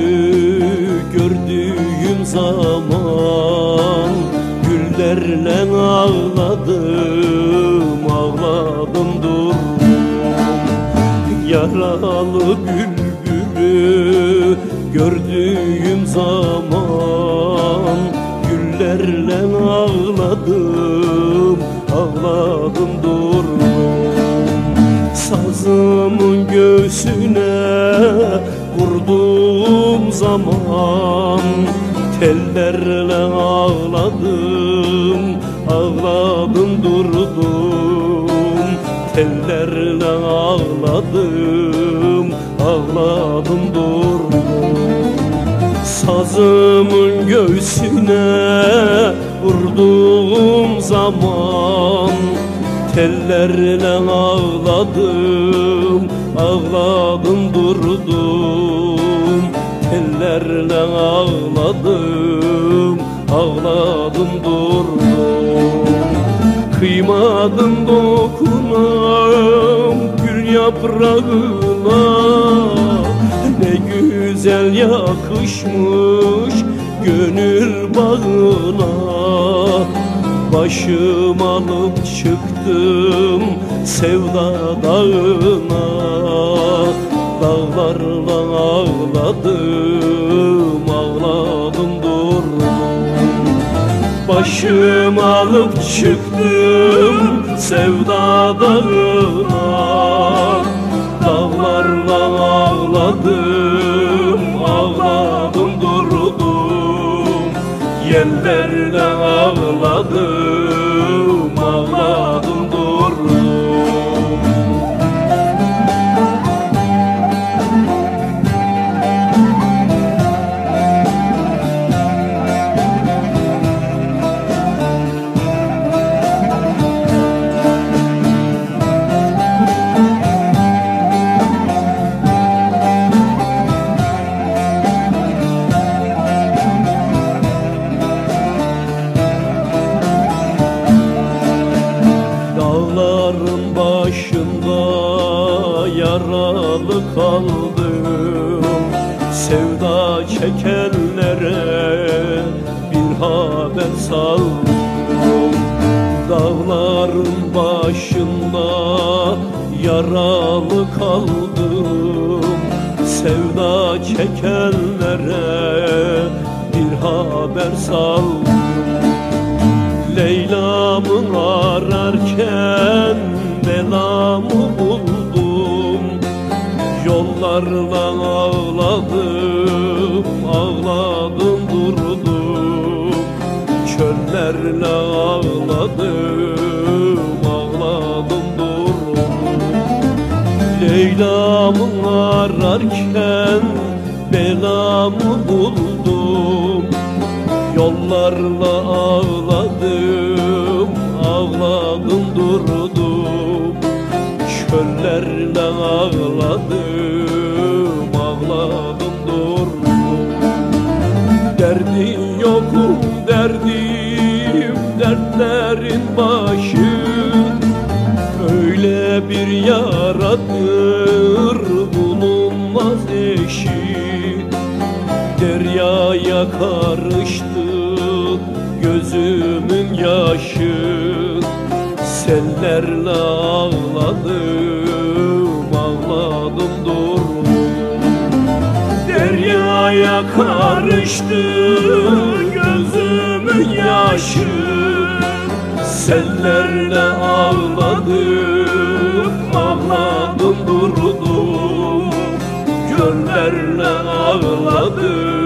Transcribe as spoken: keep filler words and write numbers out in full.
gördüğüm zaman güllerle ağladım, ağladım durdum. Yaralı bülbülü gördüğüm zaman güllerle ağladım, ağladım durdum. Sazımın göğsüne vurduğum zaman tellerle ağladım, ağladım durdum. Tellerle ağladım, ağladım durdum. Sazımın göğsüne vurduğum zaman tellerle ağladım, ağladım durdum. Tellerle ağladım, ağladım durdum. Kıymadım dokunam gül yaprağına, ne güzel yakışmış gönül bağına. Başım alıp çıktım sevda dağına, dağlarla ağladım, ağladım durdum. Başım alıp çıktım sevda dağına, dağlarla ağladım, ağladım durdum. Yerlerle ağladım, ağladım durdum. Dağların başında yaralı kaldım, sevda çekenlere bir haber saldım. Dağların başında yaralı kaldım, sevda çekenlere bir haber saldım. Leyla'mı ararken belamı buldum, yollarla ağladım, ağladım durdum. Çöllerle ağladım, ağladım durdum. Leyla'mı ararken belamı buldum, yollarla ağladım, ağladım durdum. Çöllerle ağladım, ağladım durdum. Derdin yokum derdim, dertlerin başı, öyle bir yaradır bulunmaz eşi. Deryaya karıştı gözümün yaşı, sellerle ağladım, ağladım durdum. Deryaya karıştı gözümün yaşı, sellerle ağladım, ağladım durdum. Göllerle ağladım,